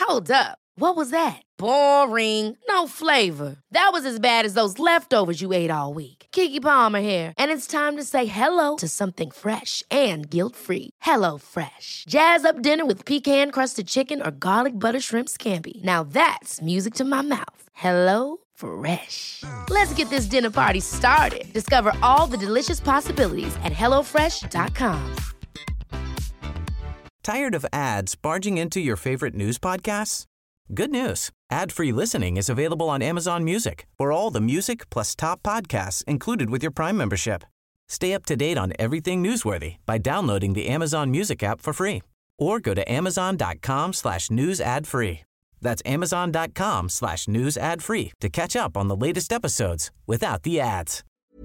Hold up. What was that? Boring. No flavor. That was as bad as those leftovers you ate all week. Keke Palmer here, and it's time to say hello to something fresh and guilt-free. Hello Fresh. Jazz up dinner with pecan-crusted chicken or garlic butter shrimp scampi. Now that's music to my mouth. Hello Fresh. Let's get this dinner party started. Discover all the delicious possibilities at hellofresh.com. Tired of ads barging into your favorite news podcasts? Good news. Ad-free listening is available on Amazon Music for all the music plus top podcasts included with your Prime membership. Stay up to date on everything newsworthy by downloading the Amazon Music app for free or go to amazon.com/news ad free. That's amazon.com/news ad free to catch up on the latest episodes without the ads.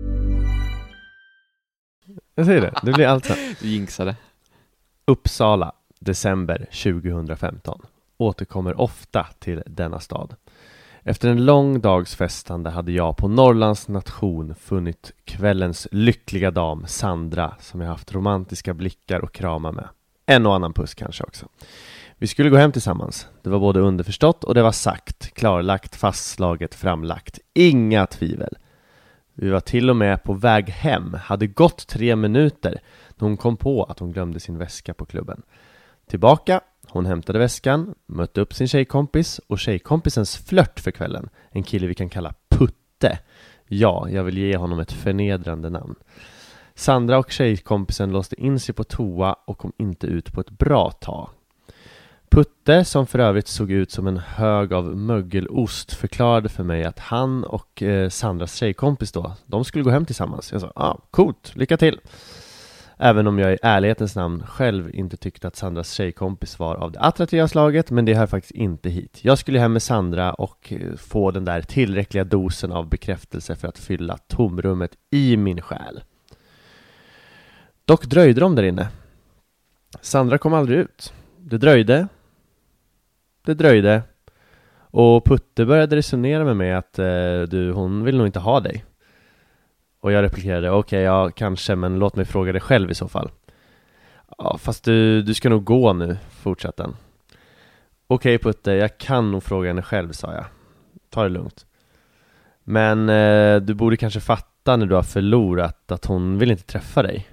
Jag säger det, det blir alltså Du jinxade. Uppsala, december 2015. Återkommer ofta till denna stad. Efter en lång dags festande hade jag på Norrlands nation funnit kvällens lyckliga dam Sandra, som jag haft romantiska blickar och krama med. En och annan puss kanske också. Vi skulle gå hem tillsammans. Det var både underförstått och det var sagt, klarlagt, fastslaget, framlagt. Inga tvivel. Vi var till och med på väg hem. Hade gått 3 minuter när hon kom på att hon glömde sin väska på klubben. Tillbaka, hon hämtade väskan, mötte upp sin tjejkompis och tjejkompisens flört för kvällen. En kille vi kan kalla Putte. Ja, jag vill ge honom ett förnedrande namn. Sandra och tjejkompisen låste in sig på toa och kom inte ut på ett bra tag. Putte, som för övrigt såg ut som en hög av mögelost, förklarade för mig att han och Sandras tjejkompis då, de skulle gå hem tillsammans. Jag sa, coolt, lycka till. Även om jag i ärlighetens namn själv inte tyckte att Sandras tjejkompis var av det attraktiva slaget, men det hör faktiskt inte hit. Jag skulle hem med Sandra och få den där tillräckliga dosen av bekräftelse för att fylla tomrummet i min själ. Dock dröjde de där inne. Sandra kom aldrig ut. Det dröjde. Och Putte började resonera med mig att hon vill nog inte ha dig. Och jag replikerade, okej, ja, kanske, men låt mig fråga dig själv i så fall. Ja, fast du ska nog gå nu, fortsatte han. Okej, Putte, jag kan nog fråga henne själv, sa jag. Ta det lugnt. Men du borde kanske fatta när du har förlorat att hon vill inte träffa dig.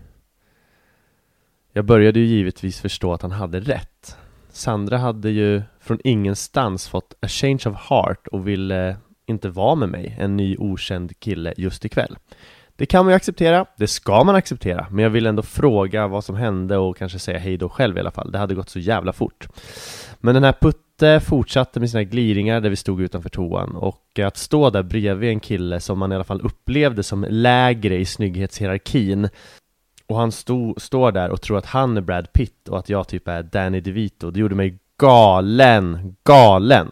Jag började ju givetvis förstå att han hade rätt. Sandra hade ju från ingenstans fått a change of heart och ville inte vara med mig, en ny okänd kille, just ikväll. Det kan man ju acceptera, det ska man acceptera, men jag vill ändå fråga vad som hände och kanske säga hej då själv i alla fall. Det hade gått så jävla fort. Men den här Putte fortsatte med sina gliringar där vi stod utanför toan, och att stå där bredvid en kille som man i alla fall upplevde som lägre i snygghetshierarkin, och han står där och tror att han är Brad Pitt och att jag typ är Danny DeVito, det gjorde mig galen.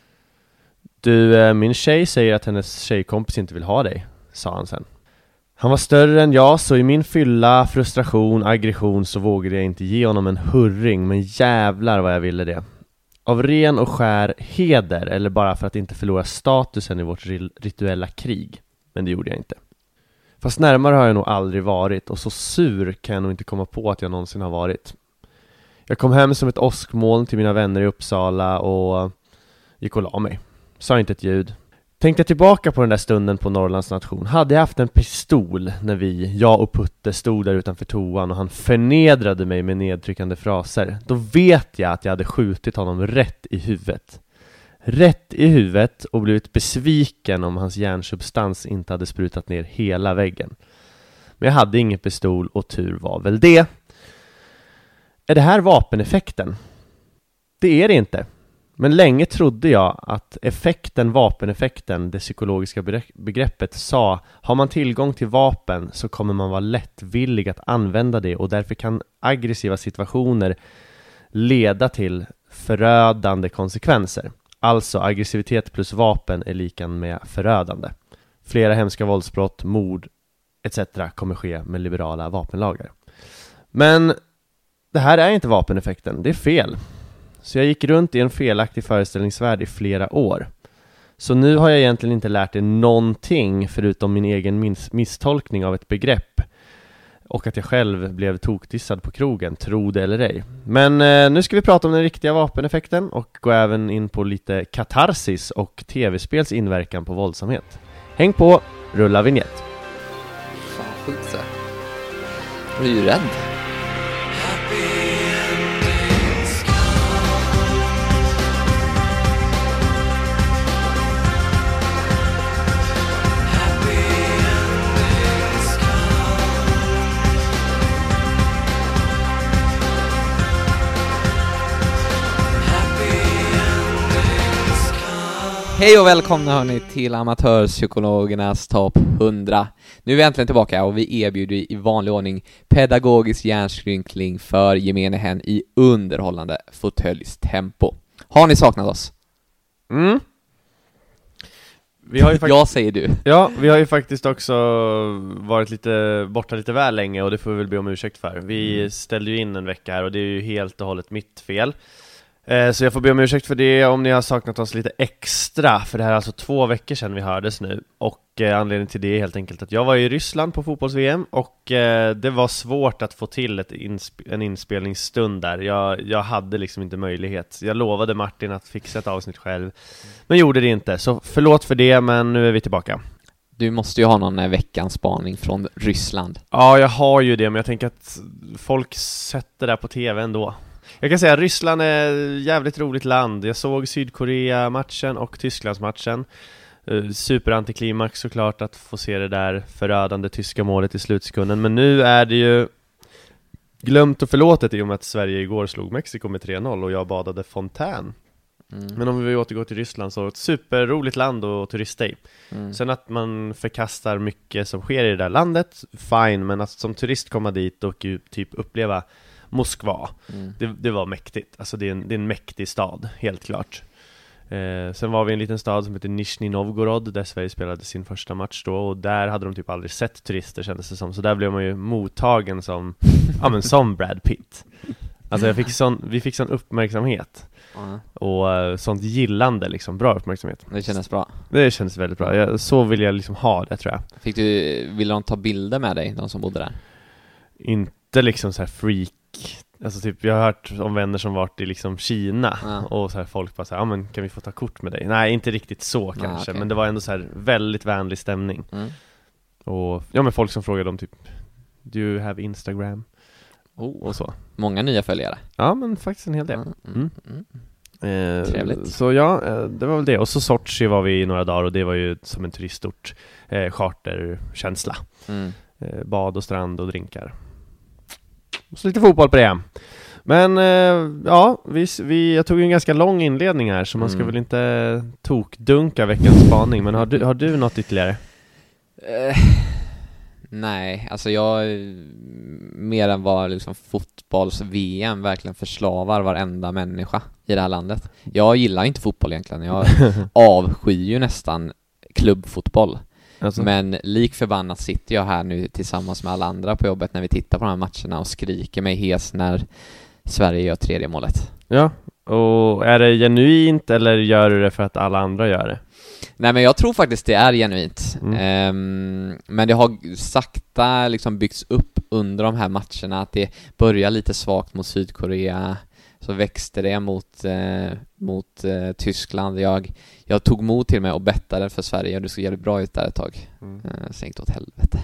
Du, min tjej säger att hennes tjejkompis inte vill ha dig, sa han sen. Han var större än jag, så i min fylla, frustration, aggression så vågade jag inte ge honom en hurring, men jävlar vad jag ville det. Av ren och skär heder, eller bara för att inte förlora statusen i vårt rituella krig. Men det gjorde jag inte. Fast närmare har jag nog aldrig varit, och så sur kan jag nog inte komma på att jag någonsin har varit. Jag kom hem som ett åskmoln till mina vänner i Uppsala och gick och la mig. Sa inte ett ljud. Tänkte tillbaka på den där stunden på Norrlands nation. Hade jag haft en pistol när jag och Putte stod där utanför toan och han förnedrade mig med nedtryckande fraser, då vet jag att jag hade skjutit honom rätt i huvudet. Rätt i huvudet och blivit besviken om hans hjärnsubstans inte hade sprutat ner hela väggen. Men jag hade ingen pistol och tur var väl det. Är det här vapeneffekten? Det är det inte. Men länge trodde jag att vapeneffekten, det psykologiska begreppet, sa har man tillgång till vapen så kommer man vara lättvillig att använda det, och därför kan aggressiva situationer leda till förödande konsekvenser. Alltså aggressivitet plus vapen är lika med förödande. Flera hemska våldsbrott, mord etc. kommer ske med liberala vapenlagar. Men det här är inte vapeneffekten, det är fel. Så jag gick runt i en felaktig föreställningsvärld i flera år. Så nu har jag egentligen inte lärt er någonting förutom min egen misstolkning av ett begrepp. Och att jag själv blev tokdissad på krogen, tro det eller ej. Men nu ska vi prata om den riktiga vapeneffekten och gå även in på lite katarsis och tv-spels inverkan på våldsamhet. Häng på, rulla vignett. Fan, sjukt så. Jag är ju rädd. Hej och välkomna hörni till Amatörpsykologernas topp 100. Nu är vi äntligen tillbaka och vi erbjuder i vanlig ordning pedagogisk hjärnskrynkling för gemene hen i underhållande fåtöljstempo. Har ni saknat oss? Vi har ju Jag säger du. Ja, vi har ju faktiskt också varit borta lite väl länge och det får vi väl be om ursäkt för. Vi ställde ju in en vecka här och det är ju helt och hållet mitt fel. Så jag får be om ursäkt för det om ni har saknat oss lite extra. För det här är alltså 2 veckor sedan vi hördes nu. Och anledningen till det är helt enkelt att jag var i Ryssland på fotbolls-VM. Och det var svårt att få till en inspelningsstund där. Jag hade liksom inte möjlighet. Jag lovade Martin att fixa ett avsnitt själv, men gjorde det inte. Så förlåt för det, men nu är vi tillbaka. Du måste ju ha någon veckans spaning från Ryssland. Ja, jag har ju det, men jag tänker att folk sätter det på tv ändå. Jag kan säga att Ryssland är ett jävligt roligt land. Jag såg Sydkorea-matchen och Tysklands-matchen. Superantiklimax såklart att få se det där förödande tyska målet i slutsekunden. Men nu är det ju glömt och förlåtet i och med att Sverige igår slog Mexiko med 3-0 och jag badade fontän. Men om vi återgår till Ryssland så är det ett superroligt land att turista i. Sen att man förkastar mycket som sker i det där landet, fine. Men att som turist komma dit och typ uppleva Moskva, det var mäktigt. Alltså det är en mäktig stad, helt klart. Sen var vi i en liten stad som heter Nizhny Novgorod där Sverige spelade sin första match då. Och där hade de typ aldrig sett turister, kändes det som. Så där blev man ju mottagen som som Brad Pitt. Alltså vi fick sån uppmärksamhet. Och sånt gillande liksom, bra uppmärksamhet. Det kändes bra. Det kändes väldigt bra. Så vill jag liksom ha det, tror jag. Ville de ta bilder med dig, de som bodde där? Inte liksom så här freak. Alltså typ, jag har hört om vänner som varit i liksom Kina och så här folk bara så här, men kan vi få ta kort med dig? Nej, inte riktigt så kanske, okay. Men det var ändå så här väldigt vänlig stämning. Och men folk som frågade om typ, do you have Instagram? Och så. Många nya följare. Ja, men faktiskt en hel del. Trevligt. Så ja, det var väl det. Och så Sochi var vi i några dagar och det var ju som en turistort, charterkänsla. Bad och strand och drinkar. Så lite fotboll på det. Men jag tog ju en ganska lång inledning här, så man ska väl inte tokdunka veckans spaning. Men har du något ytterligare? Nej, alltså jag mer än vad liksom fotbolls-VM verkligen förslavar varenda människa i det här landet. Jag gillar inte fotboll egentligen. Jag avskyr ju nästan klubbfotboll. Alltså. Men lik förbannat sitter jag här nu tillsammans med alla andra på jobbet när vi tittar på de här matcherna och skriker mig hes när Sverige gör 3:e målet. Ja, och är det genuint eller gör du det för att alla andra gör det? Nej, men jag tror faktiskt det är genuint. Men det har sakta liksom byggts upp under de här matcherna att det börjar lite svagt mot Sydkorea. Så växte det mot Tyskland. Jag tog mod till mig och bettade för Sverige och det skulle göra bra ut där ett tag. Sen gick det åt helvete.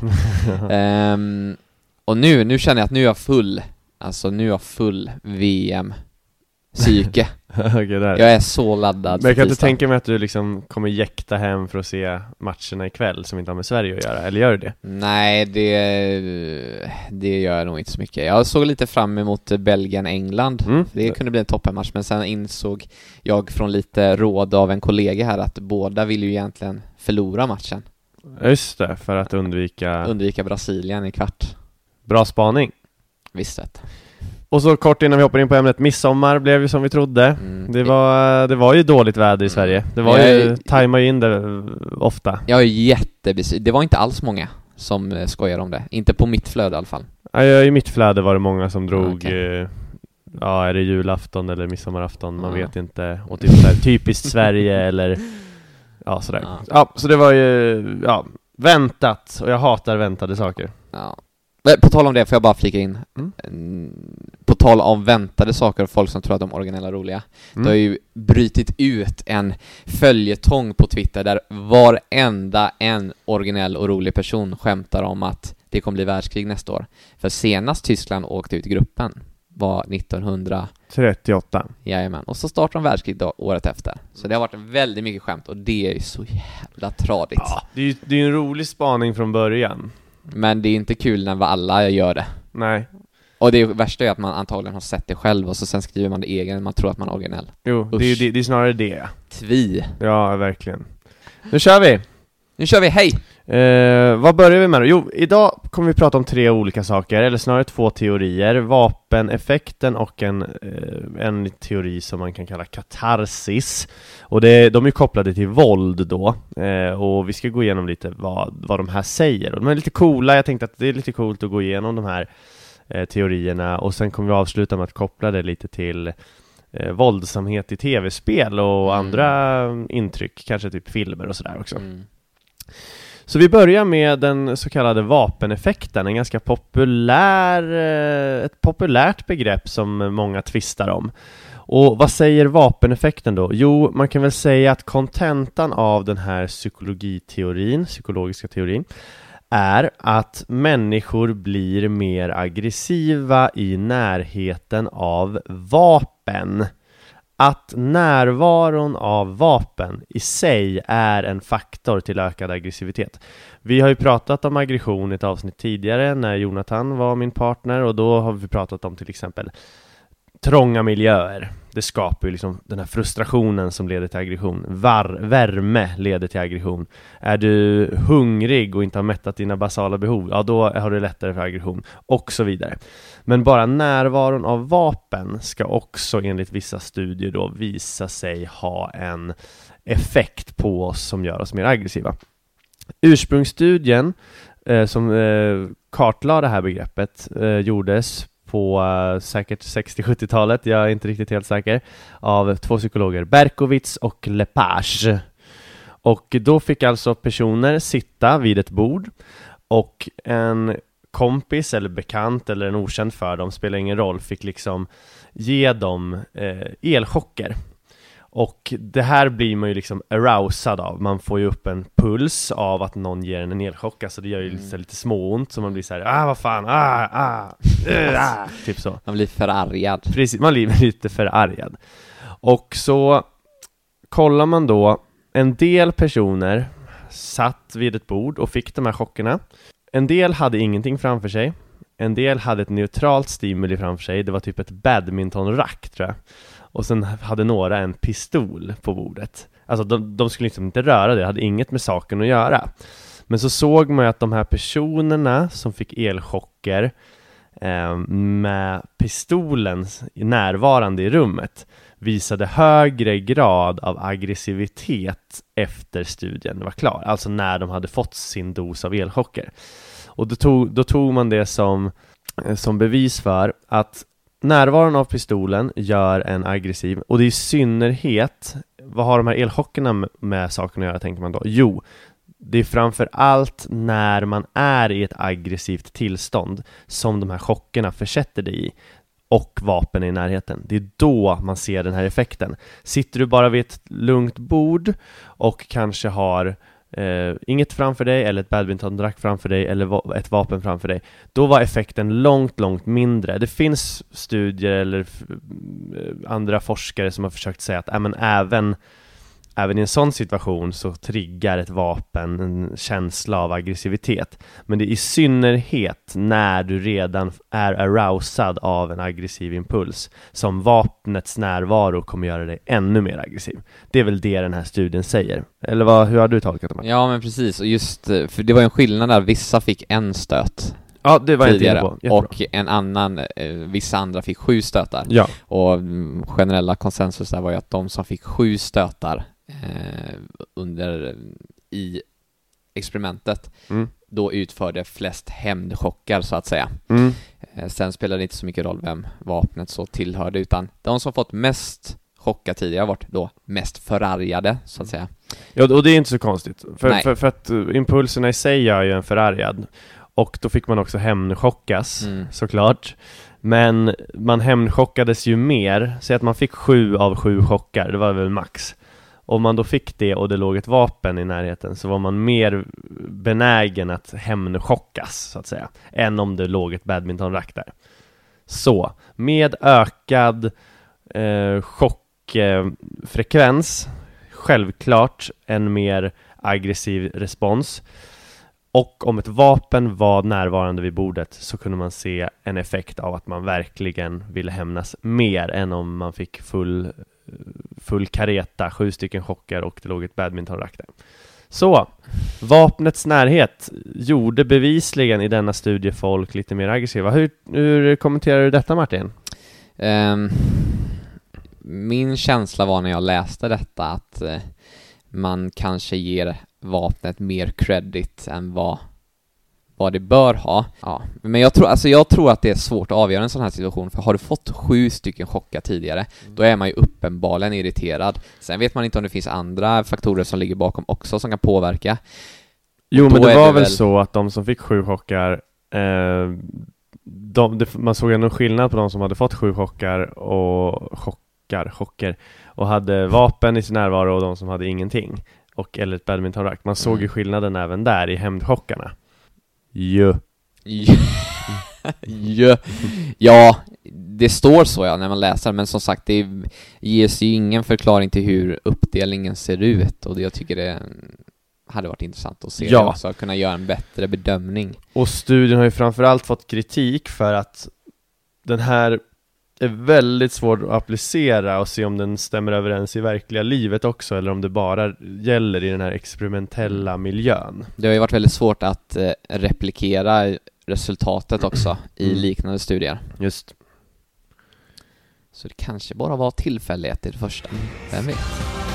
Och nu känner jag att nu är jag full VM-psyke. Okay, jag är så laddad. Men jag kan inte tänka mig att du liksom kommer jäkta hem för att se matcherna ikväll som inte har med Sverige att göra, eller gör du det? Nej, det gör jag nog inte så mycket. Jag såg lite fram emot Belgien-England. Det kunde bli en toppenmatch, men sen insåg jag från lite råd av en kollega här att båda vill ju egentligen förlora matchen. Just det, för att undvika Brasilien i kvart. Bra spaning. Visst rätt. Och så kort innan vi hoppar in på ämnet, midsommar blev ju som vi trodde. Det var ju dåligt väder i Sverige. Det var ju tajma in det ofta. Jag är jättebesviken. Det var inte alls många som skojar om det. Inte på mitt flöde i alla fall. Ja, i mitt flöde var det många som drog är det julafton eller midsommarafton, man vet inte. Och typ där, typiskt Sverige eller sådär. Ja, så det var ju väntat, och jag hatar väntade saker. Ja. På tal om det får jag bara flika in. På tal om väntade saker och folk som tror att de är originella och roliga. Det har ju brytit ut en följetong på Twitter där varenda en originell och rolig person skämtar om att det kommer bli världskrig nästa år. För senast Tyskland åkte ut i gruppen var 1938. Jajamän. Och så startar de världskrig då, året efter. Så det har varit väldigt mycket skämt och det är ju så jävla tradigt. Ja, det är en rolig spaning från början. Men det är inte kul när alla gör det. Nej. Och det värsta är att man antagligen har sett det själv och så sen skriver man det egen, man tror att man är originell. Jo, det är snarare det. Tvi. Ja, verkligen. Nu kör vi, hej! Vad börjar vi med då? Jo, idag kommer vi prata om 3 olika saker, eller snarare 2 teorier. Vapeneffekten och en teori som man kan kalla katarsis. Och de är kopplade till våld då. Och vi ska gå igenom lite vad de här säger. Och de är lite coola, jag tänkte att det är lite coolt att gå igenom de här teorierna. Och sen kommer vi avsluta med att koppla det lite till våldsamhet i tv-spel och andra intryck, kanske typ filmer och sådär också. Så vi börjar med den så kallade vapeneffekten, en ganska ett populärt begrepp som många tvistar om. Och vad säger vapeneffekten då? Jo, man kan väl säga att kontentan av den här psykologiska teorin är att människor blir mer aggressiva i närheten av vapen. Att närvaron av vapen i sig är en faktor till ökad aggressivitet. Vi har ju pratat om aggression i ett avsnitt tidigare när Jonathan var min partner, och då har vi pratat om till exempel trånga miljöer. Det skapar ju liksom den här frustrationen som leder till aggression. Värme leder till aggression. Är du hungrig och inte har mättat dina basala behov, ja då har du lättare för aggression och så vidare. Men bara närvaron av vapen ska också enligt vissa studier då visa sig ha en effekt på oss som gör oss mer aggressiva. Ursprungsstudien som kartlade det här begreppet gjordes på säkert 60-70-talet, jag är inte riktigt helt säker, av 2 psykologer, Berkowitz och Lepage. Och då fick alltså personer sitta vid ett bord och en kompis eller bekant eller en okänd för dem, spelar ingen roll, fick liksom ge dem elchocker. Och det här blir man ju liksom arousad av. Man får ju upp en puls av att någon ger en elchock. Alltså det gör ju lite småont, så man blir så här, vad fan, typ så. Man blir förargad. Precis, man blir lite förargad. Och så kollar man då, en del personer satt vid ett bord och fick de här chockerna. En del hade ingenting framför sig. En del hade ett neutralt stimuli framför sig. Det var typ ett badmintonrack, tror jag. Och sen hade några en pistol på bordet. Alltså de skulle liksom inte röra det, hade inget med saken att göra. Men så såg man ju att de här personerna som fick elchocker med pistolen närvarande i rummet visade högre grad av aggressivitet efter studien var klar. Alltså när de hade fått sin dos av elchocker. Och då tog man det som bevis för att närvaron av pistolen gör en aggressiv. Och det är i synnerhet, vad har de här elchockerna med saken att göra, tänker man då? Jo, det är framför allt när man är i ett aggressivt tillstånd som de här chockerna försätter dig i, och vapen är i närheten. Det är då man ser den här effekten. Sitter du bara vid ett lugnt bord och kanske har inget framför dig, eller ett badmintonrack framför dig, eller ett vapen framför dig, då var effekten långt mindre. Det finns studier eller andra forskare som har försökt säga att även i en sån situation så triggar ett vapen en känsla av aggressivitet. Men det är i synnerhet när du redan är arousad av en aggressiv impuls som vapnets närvaro kommer göra dig ännu mer aggressiv. Det är väl det den här studien säger. Eller hur har du tolkat det? Ja, men precis. Och just, för det var en skillnad där. Vissa fick en stöt. Ja, det var inte på. Och en annan, vissa andra fick 7 stötar. Ja. Och generella konsensus där var ju att de som fick 7 stötar i experimentet då utförde flest hämndchockar, så att säga. Sen spelade det inte så mycket roll vem vapnet så tillhörde, utan de som fått mest chockar tidigare har varit då mest förargade, så att säga. Ja, och det är inte så konstigt för att impulserna i sig gör ju en förargad. Och då fick man också hämndchockas, såklart. Men man hämndchockades ju mer. Säg att man fick 7 av 7 chockar, det var väl max. Om man då fick det och det låg ett vapen i närheten, så var man mer benägen att hämndchockas, så att säga, än om det låg ett badmintonrack där. Så, med ökad chockfrekvens, självklart en mer aggressiv respons. Och om ett vapen var närvarande vid bordet så kunde man se en effekt av att man verkligen ville hämnas mer än om man fick full kareta, 7 stycken chockar och det låg ett badmintonrack där. Så, vapnets närhet gjorde bevisligen i denna studie folk lite mer aggressiva. Hur kommenterar du detta, Martin? Min känsla var när jag läste detta att man kanske ger vapnet mer credit än vad det bör ha. Ja. Men jag tror att det är svårt att avgöra en sån här situation, för har du fått 7 stycken chockar tidigare, då är man ju uppenbarligen irriterad. Sen vet man inte om det finns andra faktorer som ligger bakom också som kan påverka. Jo, men det var väl så att de som fick 7 chockar, man såg ändå skillnad på de som hade fått 7 chockar och hade vapen i sin närvaro och de som hade ingenting eller ett badmintonrack. Man såg ju skillnaden även där i hämndchockarna. Ja, det står så när man läser, men som sagt, det ges ju ingen förklaring till hur uppdelningen ser ut, och jag tycker det hade varit intressant att se det också, att kunna göra en bättre bedömning. Och studien har ju framförallt fått kritik för att den här är väldigt svårt att applicera och se om den stämmer överens i verkliga livet också, eller om det bara gäller i den här experimentella miljön. Det har ju varit väldigt svårt att replikera resultatet också i liknande studier. Just. Så det kanske bara var tillfällighet i det första. Vem vet?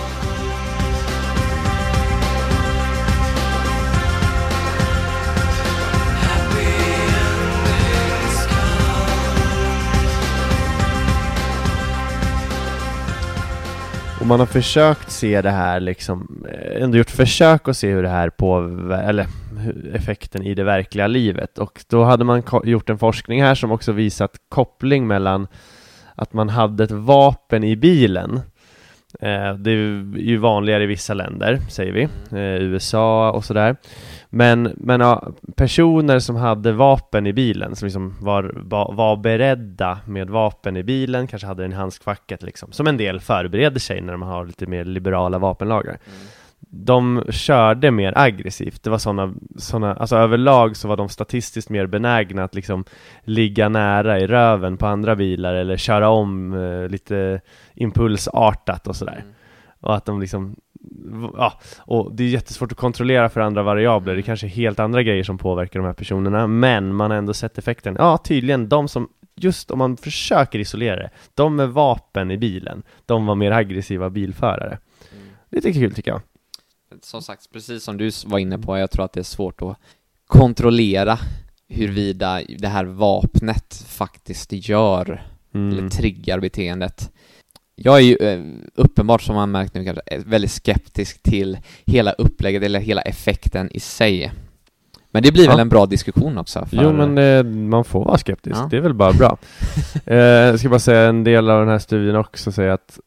Och man har försökt se det här liksom, ändå gjort försök att se hur det här eller effekten i det verkliga livet. Och då hade man gjort en forskning här som också visat koppling mellan att man hade ett vapen i bilen. Det är ju vanligare i vissa länder, säger vi, USA och sådär. Men personer som hade vapen i bilen, som liksom var beredda med vapen i bilen, kanske hade den i handskfacket liksom, som en del förbereder sig när man har lite mer liberala vapenlagar. De körde mer aggressivt. Det var såna, alltså överlag så var de statistiskt mer benägna att liksom ligga nära i röven på andra bilar eller köra om lite impulsartat och sådär. Och att de liksom, och det är jättesvårt att kontrollera för andra variabler. Det är kanske helt andra grejer som påverkar de här personerna, men man har ändå sett effekten. Ja, tydligen de som, just om man försöker isolera det, de med vapen i bilen, de var mer aggressiva bilförare. Det är lite kul, tycker jag. Som sagt, precis som du var inne på, jag tror att det är svårt att kontrollera huruvida det här vapnet faktiskt gör eller triggar beteendet. Jag är ju uppenbart, som man märkt nu, kanske väldigt skeptisk till hela upplägget eller hela effekten i sig. Men det blir väl en bra diskussion också. Jo, men man får vara skeptisk. Ja. Det är väl bara bra. Jag ska bara säga en del av den här studien också, säga att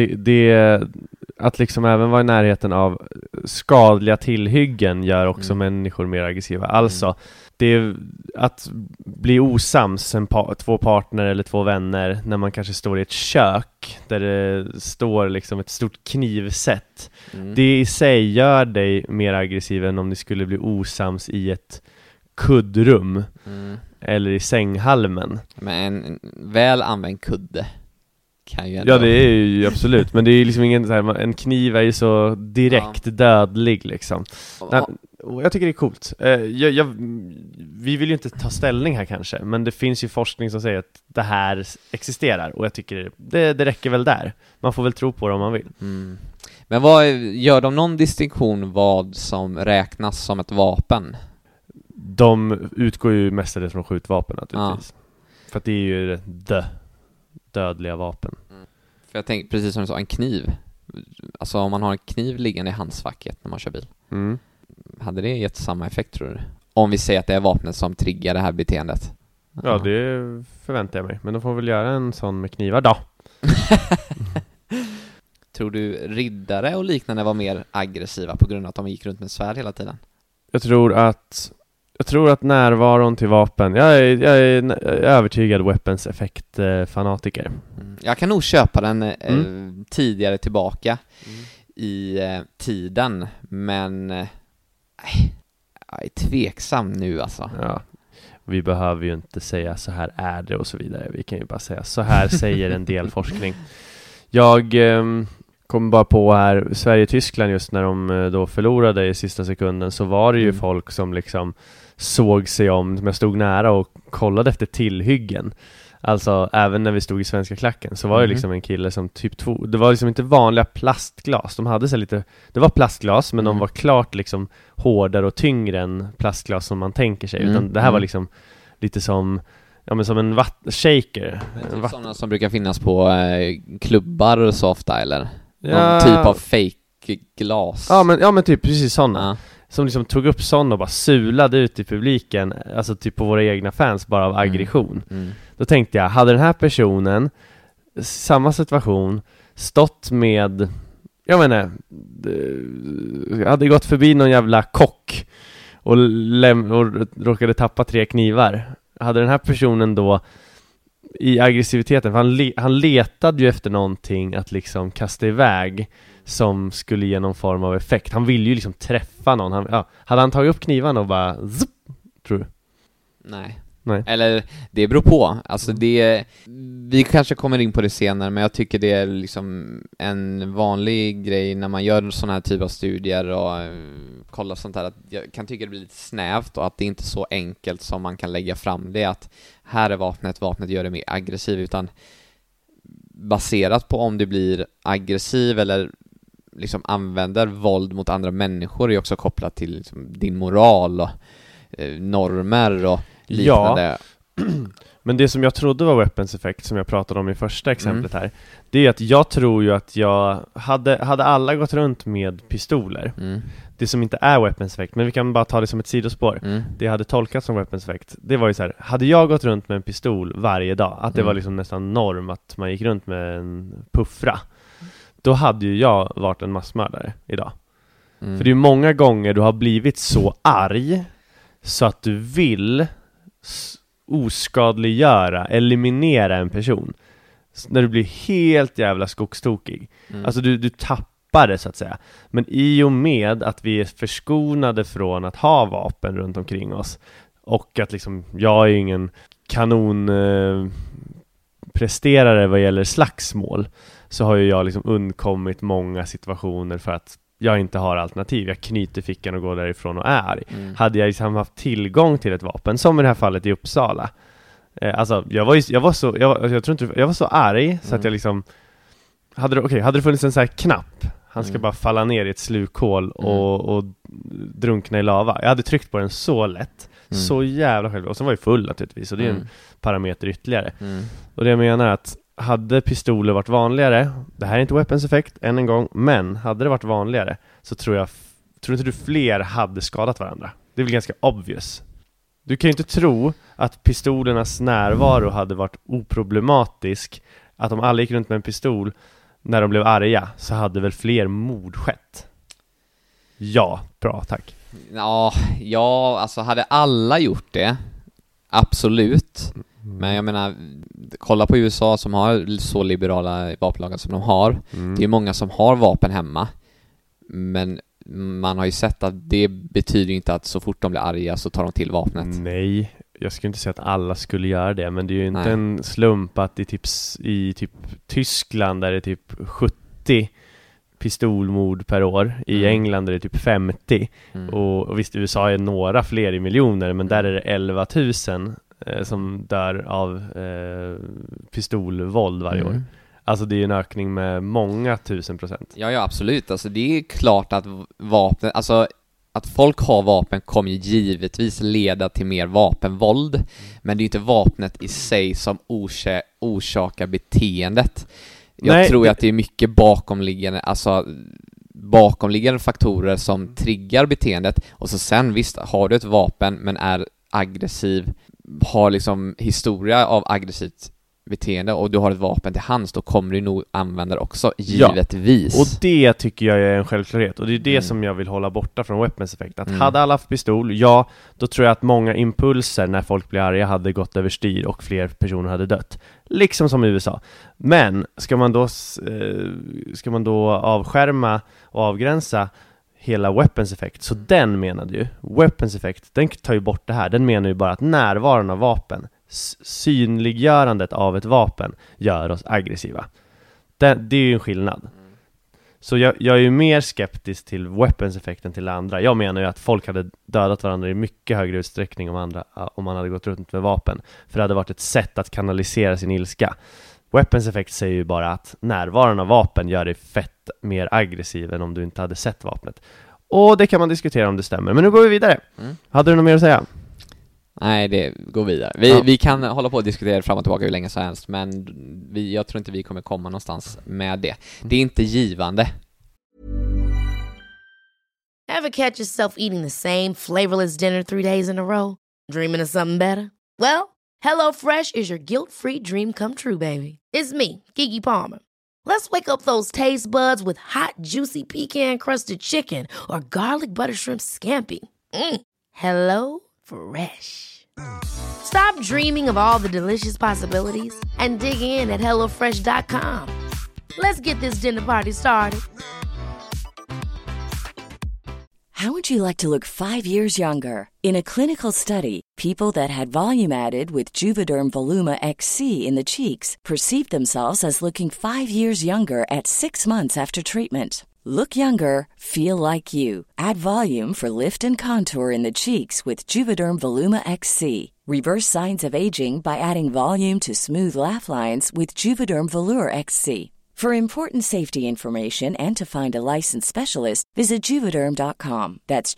att liksom även vara i närheten av skadliga tillhyggen gör också människor mer aggressiva. Alltså, det är att bli osams, två partner eller 2 vänner, när man kanske står i ett kök där det står liksom ett stort knivset. Det i sig gör dig mer aggressiv än om ni skulle bli osams i ett kuddrum eller i sänghalmen. Men en väl använd kudde kan ju ändå... Ja, det är ju absolut. Men det är liksom ingen så här, en kniv är ju så direkt dödlig liksom. Jag tycker det är coolt. Vi vill ju inte ta ställning här kanske, men det finns ju forskning som säger att det här existerar, och jag tycker det räcker väl där. Man får väl tro på det om man vill. Men vad gör de någon distinktion vad som räknas som ett vapen? De utgår ju mestadels från skjutvapen naturligtvis. För att det är ju dödliga vapen. För jag tänker, precis som du sa, en kniv. Alltså om man har en kniv liggande i handskfacket när man kör bil. Hade det gett samma effekt, tror du? om vi säger att det är vapnet som triggar det här beteendet. Ja, det förväntar jag mig. Men de får väl göra en sån med knivar då. Tror du riddare och liknande var mer aggressiva på grund av att de gick runt med svärd hela tiden? Jag tror att närvaron till vapen, jag är övertygad weapons effekt-fanatiker. Jag kan nog köpa den tidigare tillbaka i tiden, men jag är tveksam nu alltså. Ja, vi behöver ju inte säga så här är det och så vidare. Vi kan ju bara säga så här säger en del forskning. Jag kom bara på här, Sverige-Tyskland just när de då förlorade i sista sekunden, så var det ju folk som liksom såg sig om, som jag stod nära och kollade efter tillhyggen. Alltså även när vi stod i svenska klacken så var det liksom en kille som typ det var liksom inte vanliga plastglas. De hade så lite, det var plastglas men de var klart liksom hårdare och tyngre än plastglas som man tänker sig. Utan det här var liksom lite som som en shaker. Sådana som brukar finnas på klubbar och så ofta, eller? Någon typ av fake glas. Ja men typ precis sådana. Som liksom tog upp sådana och bara sulade ut i publiken, alltså typ på våra egna fans, bara av aggression. Då tänkte jag, hade den här personen samma situation stått med, jag menar, hade gått förbi någon jävla kock och råkade tappa 3 knivar, hade den här personen då i aggressiviteten, för han letade ju efter någonting att liksom kasta iväg som skulle ge någon form av effekt. Han ville ju liksom träffa någon. Hade han tagit upp knivarna och bara zup, tror du? Nej. Eller det beror på. Alltså vi kanske kommer in på det senare, men jag tycker det är liksom en vanlig grej när man gör sådana här typer av studier och kollar sånt här, att jag kan tycka det blir lite snävt och att det inte är så enkelt som man kan lägga fram det, att här är vapnet gör det mer aggressiv, utan baserat på om du blir aggressiv eller liksom använder våld mot andra människor är också kopplat till liksom din moral och normer och liknande. Ja, men det som jag trodde var weapons effect, som jag pratade om i första exemplet här, det är att jag tror ju att jag hade alla gått runt med pistoler, det som inte är weapons effect, men vi kan bara ta det som ett sidospår, det jag hade tolkat som weapons effect, det var ju så här, hade jag gått runt med en pistol varje dag, att det var liksom nästan norm att man gick runt med en puffra, då hade ju jag varit en massmördare idag. För det är ju många gånger du har blivit så arg så att du vill oskadliggöra, eliminera en person. När du blir helt jävla skogstokig. Alltså du tappar det så att säga. Men i och med att vi är förskonade från att ha vapen runt omkring oss, och att liksom, jag är ingen kanon presterare vad gäller slagsmål, så har ju jag liksom undkommit många situationer för att jag inte har alternativ. Jag knyter fickan och går därifrån och är arg. Hade jag liksom haft tillgång till ett vapen, som i det här fallet i Uppsala. Alltså jag var så arg så att jag liksom hade det funnits en så här knapp. Han ska bara falla ner i ett slukhål och drunkna i lava. Jag hade tryckt på den så lätt. Så jävla själv. Och sen var jag full naturligtvis. Och det är en parameter ytterligare. Och det jag menar är att hade pistoler varit vanligare, det här är inte weapons effect än en gång, men hade det varit vanligare så tror inte du fler hade skadat varandra. Det är väl ganska obvious. Du kan ju inte tro att pistolernas närvaro hade varit oproblematisk, att om alla gick runt med en pistol när de blev arga, så hade väl fler mord skett. Ja, bra, tack. Ja, alltså hade alla gjort det, absolut. Men jag menar, kolla på USA som har så liberala vapenlagar som de har. Det är många som har vapen hemma. Men man har ju sett att det betyder inte att så fort de blir arga så tar de till vapnet. Nej, jag skulle inte säga att alla skulle göra det, men det är ju inte en slump att i typ Tyskland där det är typ 70 pistolmord per år. I England är det typ 50. Och visst, USA är några fler i miljoner, men där är det 11 000 som dör av pistolvåld varje år. Alltså det är en ökning med många 1000%. Ja, absolut. Alltså det är klart att vapen, alltså att folk har vapen kommer ju givetvis leda till mer vapenvåld. Men det är inte vapnet i sig som orsakar beteendet. Jag tror att det är mycket bakomliggande, alltså bakomliggande faktorer som triggar beteendet, och så sen visst, har du ett vapen men är aggressiv, har liksom historia av aggressivt beteende och du har ett vapen till hands, då kommer du nog använda det också, givetvis. Ja, och det tycker jag är en självklarhet, och det är det som jag vill hålla borta från weapons effect. Att hade alla haft pistol, ja, då tror jag att många impulser när folk blir arga hade gått överstyr och fler personer hade dött. Liksom som i USA. Men ska man då avskärma och avgränsa hela weapons effect, så den menade ju weapons effect, den tar ju bort det här. Den menar ju bara att närvaron av vapen, synliggörandet av ett vapen, gör oss aggressiva. Det är ju en skillnad. Så jag är ju mer skeptisk till weapons-effekten till andra. Jag menar ju att folk hade dödat varandra i mycket högre utsträckning om man hade gått runt med vapen. För det hade varit ett sätt att kanalisera sin ilska. Weapons-effekt säger ju bara att närvaron av vapen gör dig fett mer aggressiv än om du inte hade sett vapnet. Och det kan man diskutera om det stämmer. Men nu går vi vidare. Hade du något mer att säga? Nej, det går vidare. Vi kan hålla på och diskutera fram och tillbaka hur länge som helst, men jag tror inte vi kommer komma någonstans med det. Det är inte givande. Ever catch yourself eating the same flavorless dinner 3 days in a row? Dreaming of something better? Well, HelloFresh is your guilt-free dream come true, baby. It's me, Keke Palmer. Let's wake up those taste buds with hot, juicy pecan-crusted chicken or garlic butter shrimp scampi. Hello Fresh. Stop dreaming of all the delicious possibilities and dig in at HelloFresh.com. Let's get this dinner party started. How would you like to look 5 years younger? In a clinical study, people that had volume added with Juvederm Voluma XC in the cheeks perceived themselves as looking 5 years younger at 6 months after treatment. Look younger, feel like you. Add volume for lift and contour in the cheeks with Juvederm Voluma XC. Reverse signs of aging by adding volume to smooth laugh lines with Juvederm Volure XC. For important safety information and to find a licensed specialist, visit Juvederm.com. That's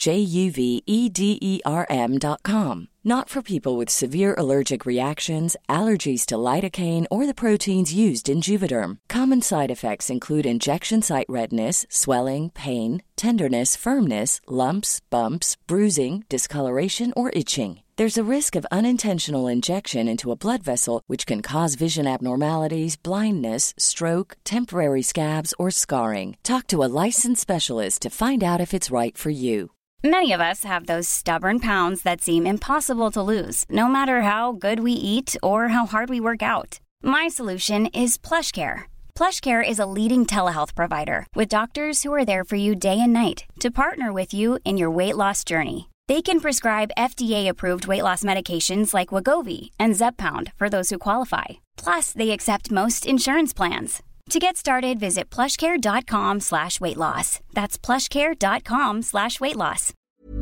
JUVEDERM.com. Not for people with severe allergic reactions, allergies to lidocaine, or the proteins used in Juvederm. Common side effects include injection site redness, swelling, pain, tenderness, firmness, lumps, bumps, bruising, discoloration, or itching. There's a risk of unintentional injection into a blood vessel, which can cause vision abnormalities, blindness, stroke, temporary scabs, or scarring. Talk to a licensed specialist to find out if it's right for you. Many of us have those stubborn pounds that seem impossible to lose, no matter how good we eat or how hard we work out. My solution is PlushCare. PlushCare is a leading telehealth provider with doctors who are there for you day and night to partner with you in your weight loss journey. They can prescribe FDA-approved weight loss medications like Wegovy and Zepbound for those who qualify. Plus, they accept most insurance plans. To get started, visit plushcare.com/weightloss. That's plushcare.com/weightloss.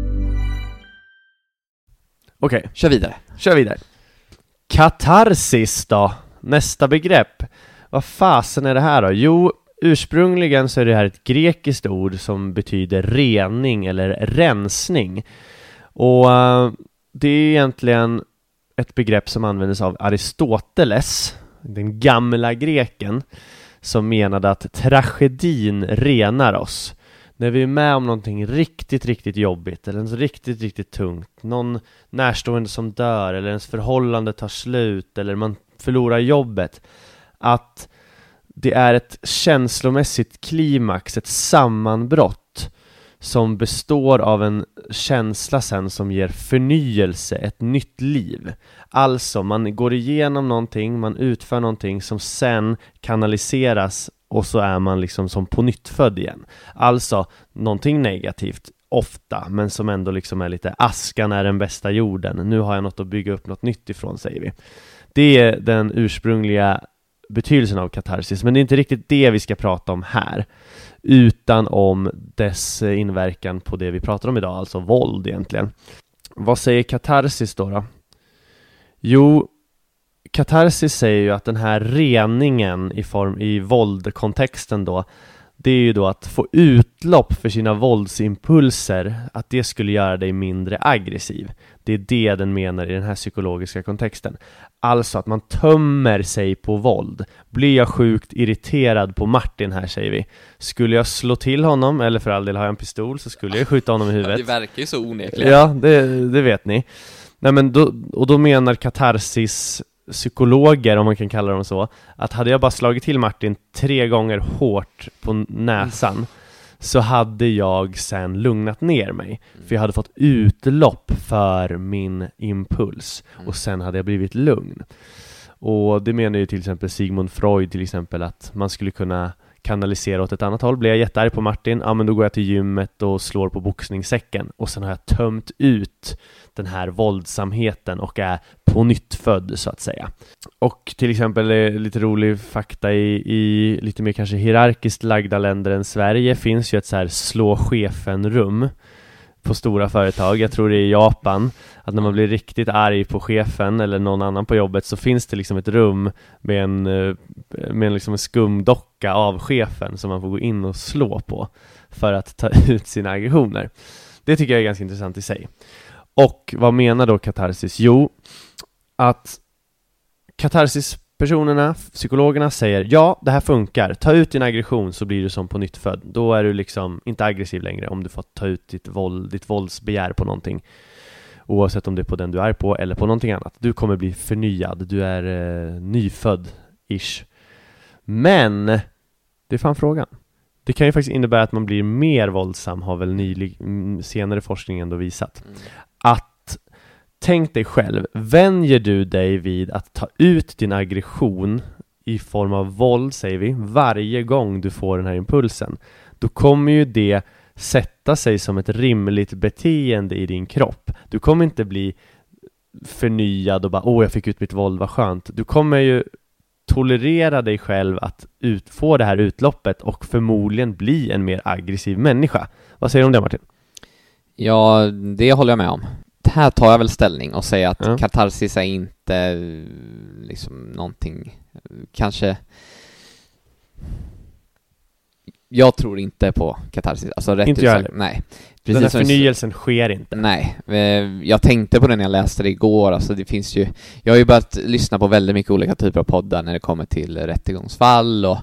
Okej, kör vidare. Katarsis då? Nästa begrepp. Vad fasen är det här då? Jo, ursprungligen så är det här ett grekiskt ord som betyder rening eller rensning. Och det är egentligen ett begrepp som användes av Aristoteles, den gamla greken, som menade att tragedin renar oss. När vi är med om någonting riktigt, riktigt jobbigt eller något riktigt, riktigt tungt, någon närstående som dör eller ens förhållande tar slut eller man förlorar jobbet, att det är ett känslomässigt klimax, ett sammanbrott som består av en känsla sen som ger förnyelse, ett nytt liv. Alltså man går igenom någonting, man utför någonting som sen kanaliseras och så är man liksom som på nytt född igen. Alltså någonting negativt ofta, men som ändå liksom är lite askan är den bästa jorden. Nu har jag något att bygga upp något nytt ifrån, säger vi. Det är den ursprungliga betydelsen av katarsis, men det är inte riktigt det vi ska prata om här, utan om dess inverkan på det vi pratar om idag, alltså våld egentligen. Vad säger katarsis då? Jo, katarsis säger ju att den här reningen i våldkontexten då, det är ju då att få utlopp för sina våldsimpulser, att det skulle göra dig mindre aggressiv. Det är det den menar i den här psykologiska kontexten. Alltså att man tömmer sig på våld. Blir jag sjukt irriterad på Martin här, säger vi. Skulle jag slå till honom, eller för all del har jag en pistol, så skulle jag skjuta honom i huvudet. Det verkar ju så onekligen. Ja, det vet ni. Nej, men då menar katarsis psykologer, om man kan kalla dem så, att hade jag bara slagit till Martin 3 gånger hårt på näsan, så hade jag sen lugnat ner mig. För jag hade fått utlopp för min impuls. Och sen hade jag blivit lugn. Och det menar ju till exempel Sigmund Freud till exempel, att man skulle kunna kanalisera åt ett annat håll. Blir jag jättearg på Martin, ja men då går jag till gymmet och slår på boxningssäcken. Och sen har jag tömt ut den här våldsamheten och är på nytt född, så att säga. Och till exempel lite rolig fakta i lite mer kanske hierarkiskt lagda länder än Sverige finns ju ett så här slå chefen-rum på stora företag. Jag tror det är i Japan, att när man blir riktigt arg på chefen eller någon annan på jobbet, så finns det liksom ett rum med en liksom en skumdocka av chefen som man får gå in och slå på för att ta ut sina aggressioner. Det tycker jag är ganska intressant i sig. Och vad menar då katarsis? Jo, att katarsis-personerna, psykologerna säger, ja, det här funkar. Ta ut din aggression så blir du som på nytt född. Då är du liksom inte aggressiv längre om du får ta ut ditt våldsbegär på någonting. Oavsett om det är på den du är på eller på någonting annat. Du kommer bli förnyad. Du är nyfödd-ish. Men det är fan frågan. Det kan ju faktiskt innebära att man blir mer våldsam, har väl senare forskning ändå visat. Att tänk dig själv, vänjer du dig vid att ta ut din aggression i form av våld, säger vi, varje gång du får den här impulsen, då kommer ju det sätta sig som ett rimligt beteende i din kropp. Du kommer inte bli förnyad och bara, jag fick ut mitt våld, vad skönt. Du kommer ju tolerera dig själv att få det här utloppet och förmodligen bli en mer aggressiv människa. Vad säger du om det, Martin? Ja, det håller jag med om. Här tar jag väl ställning och säger att katarsis är inte liksom någonting, kanske. Jag tror inte på katarsis, alltså rätt inte jag. Nej. Precis, den här förnyelsen sker inte. Nej, jag tänkte på det när jag läste det igår. Alltså det finns ju, jag har ju börjat lyssna på väldigt mycket olika typer av poddar när det kommer till rättegångsfall och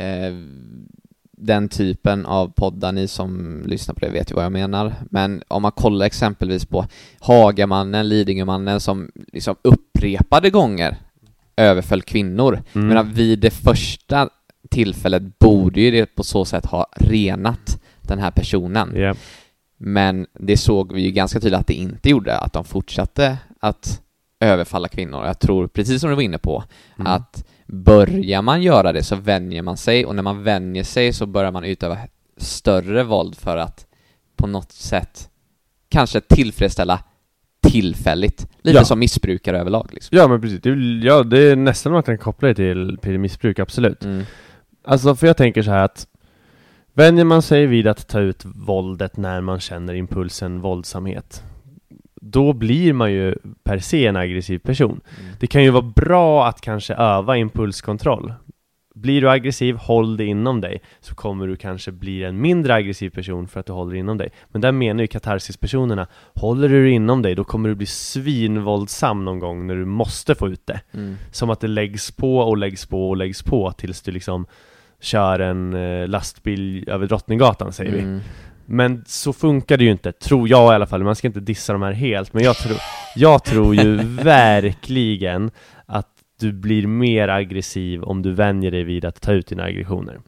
den typen av poddar. Ni som lyssnar på det vet ju vad jag menar. Men om man kollar exempelvis på Hagamannen, Lidingömannen, som liksom upprepade gånger överföll kvinnor. Men vid det första tillfället borde ju det på så sätt ha renat den här personen. Yeah. Men det såg vi ju ganska tydligt att det inte gjorde, att de fortsatte att överfalla kvinnor. Jag tror, precis som du var inne på, att börjar man göra det så vänjer man sig, och när man vänjer sig så börjar man utöva större våld för att på något sätt kanske tillfredsställa tillfälligt. Lite som missbrukare överlag liksom. Ja, men precis. Det är nästan man kan koppla det till missbruk, absolut. Alltså, för jag tänker så här att vänjer man sig vid att ta ut våldet när man känner impulsen våldsamhet, då blir man ju per se en aggressiv person. Det kan ju vara bra att kanske öva impulskontroll. Blir du aggressiv, håll det inom dig, så kommer du kanske bli en mindre aggressiv person för att du håller inom dig. Men där menar ju katarsis-personerna, håller du inom dig, då kommer du bli svinvåldsam någon gång när du måste få ut det. Som att det läggs på och läggs på och läggs på tills du liksom kör en lastbil över Drottninggatan, säger vi. Men så funkar det ju inte, tror jag i alla fall. Man ska inte dissa de här helt, men jag tror ju verkligen att du blir mer aggressiv om du vänjer dig vid att ta ut dina aggressioner.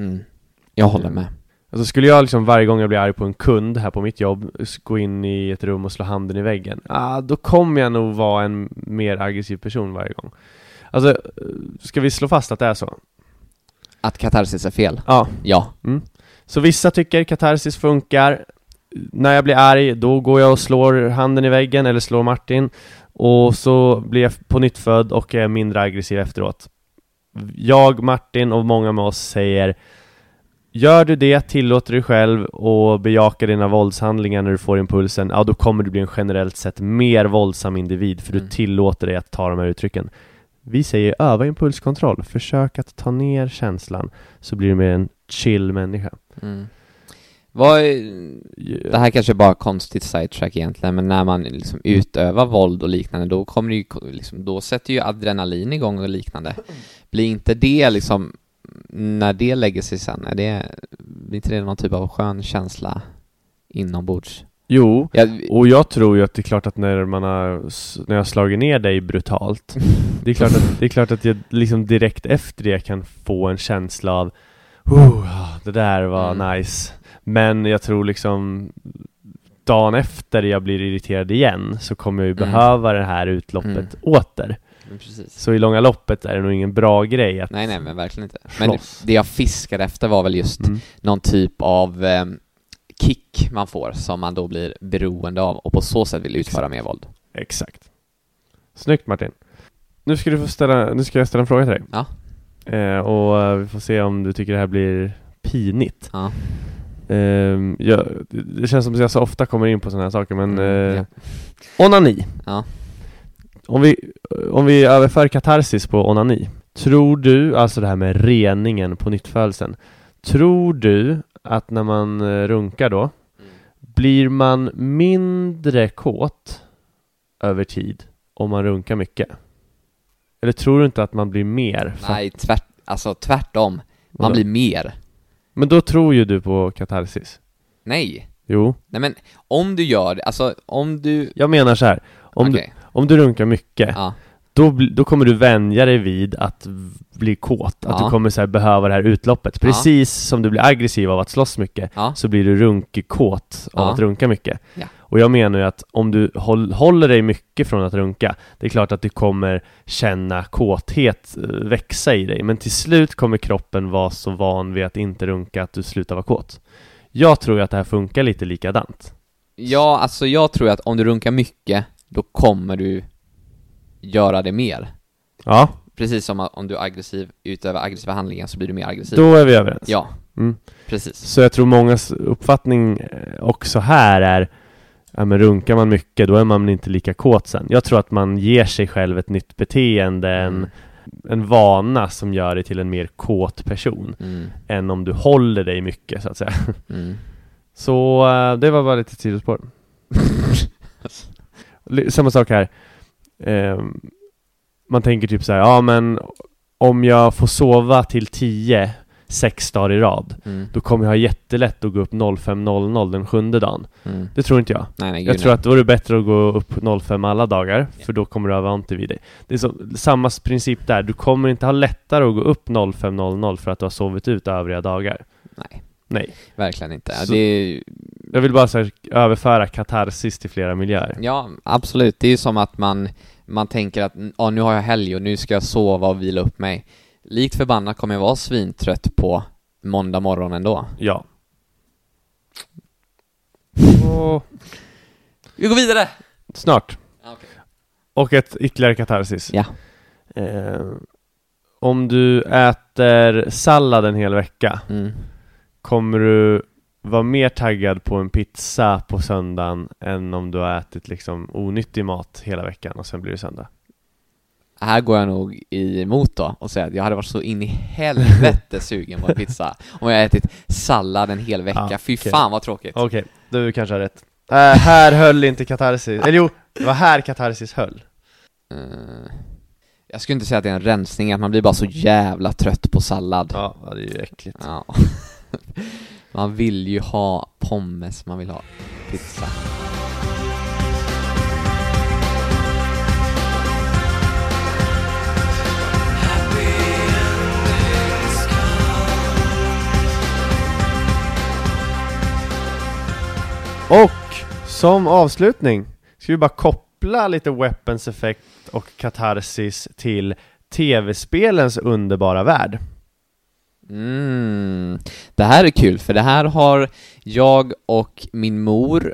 Jag håller med. Alltså skulle jag liksom varje gång jag blir arg på en kund här på mitt jobb gå in i ett rum och slå handen i väggen, då kommer jag nog vara en mer aggressiv person varje gång. Alltså, ska vi slå fast att det är så? Att katarsis är fel? Ja. Så vissa tycker katarsis funkar. När jag blir arg, då går jag och slår handen i väggen eller slår Martin. Och så blir jag på nytt född och är mindre aggressiv efteråt. Jag, Martin och många med oss säger, gör du det, tillåter du själv och bejakar dina våldshandlingar när du får impulsen, då kommer du bli en generellt sett mer våldsam individ, för du tillåter dig att ta de här uttrycken. Vi säger öva impulskontroll, försök att ta ner känslan, så blir du mer en chill människa. Det här kanske är bara konstigt sidetrack egentligen, men när man liksom utövar våld och liknande, då kommer det ju liksom, då sätter ju adrenalin igång och liknande. Blir inte det liksom, när det lägger sig sen, blir inte det någon typ av skön känsla inombords? Jo, och jag tror ju att det är klart att när jag slagit ner dig brutalt, det är klart att jag liksom direkt efter det kan få en känsla av det där var nice. Men jag tror liksom dagen efter jag blir irriterad igen så kommer jag ju behöva det här utloppet åter. Precis. Så i långa loppet är det nog ingen bra grej att nej, men verkligen inte. Men det jag fiskade efter var väl just någon typ av kick man får som man då blir beroende av och på så sätt vill utföra mer våld. Exakt. Snyggt, Martin. Nu ska jag ställa en fråga till dig. Ja. Och vi får se om du tycker det här blir pinigt. Ja. Det känns som att jag så ofta kommer in på sådana här saker, men onani. Ja. Om vi överför katarsis på onani. Tror du, alltså det här med reningen på nyttfödelsen, tror du att när man runkar då blir man mindre kåt över tid om man runkar mycket? Eller tror du inte att man blir mer? Nej, tvärtom. Man blir mer. Men då tror ju du på katarsis. Nej. Jo. Nej, men om du gör det, alltså om du... Jag menar så här, om du runkar mycket, då kommer du vänja dig vid att bli kåt. Att du kommer så här behöva det här utloppet. Precis som du blir aggressiv av att slåss mycket, så blir du runkekåt av att runka mycket. Ja. Och jag menar ju att om du håller dig mycket från att runka, det är klart att du kommer känna kåthet växa i dig. Men till slut kommer kroppen vara så van vid att inte runka att du slutar vara kåt. Jag tror att det här funkar lite likadant. Ja, alltså jag tror att om du runkar mycket, då kommer du göra det mer. Ja. Precis som om du är aggressiv, utöver aggressiva handlingar så blir du mer aggressiv. Då är vi överens. Ja, precis. Så jag tror mångas uppfattning också här är, men runkar man mycket, då är man inte lika kåt sen. Jag tror att man ger sig själv ett nytt beteende, en vana som gör dig till en mer kåt person än om du håller dig mycket, så att säga. Så det var bara lite sidospår. Samma sak här. Man tänker typ så här, men om jag får sova till 6 dagar i rad, då kommer jag ha jättelätt att gå upp 05.00 den 7:e dagen. Det tror inte jag. Nej, jag tror att då är det bättre att gå upp 05 alla dagar, för då kommer du ha vant dig vid det. Det är samma princip där. Du kommer inte ha lättare att gå upp 05.00 för att du har sovit ut övriga dagar. Nej. Verkligen inte. Jag vill bara så här, överföra katarsis till flera miljöer. Ja, absolut. Det är ju som att man tänker att nu har jag helg och nu ska jag sova och vila upp mig. Likt förbannat kommer jag vara svintrött på måndag morgon ändå. Ja. Vi går vidare. Snart. Okay. Och ett ytterligare katarsis. Ja. Om du äter sallad en hel vecka, kommer du vara mer taggad på en pizza på söndagen än om du har ätit liksom onyttig mat hela veckan och sen blir det söndag? Här går jag nog emot då och säger att jag hade varit så in i helvete sugen på en pizza om jag ätit sallad en hel vecka. Fy fan vad tråkigt. Okej, du kanske har rätt. Här höll inte katarsis. Eller jo, det var här katarsis höll. Jag skulle inte säga att det är en rensning, att man blir bara så jävla trött på sallad. Ja, det är ju äckligt. Ja. Man vill ju ha pommes, man vill ha pizza. Och som avslutning ska vi bara koppla lite weapons effect och katarsis till tv-spelens underbara värld. Det här är kul, för det här har jag och min mor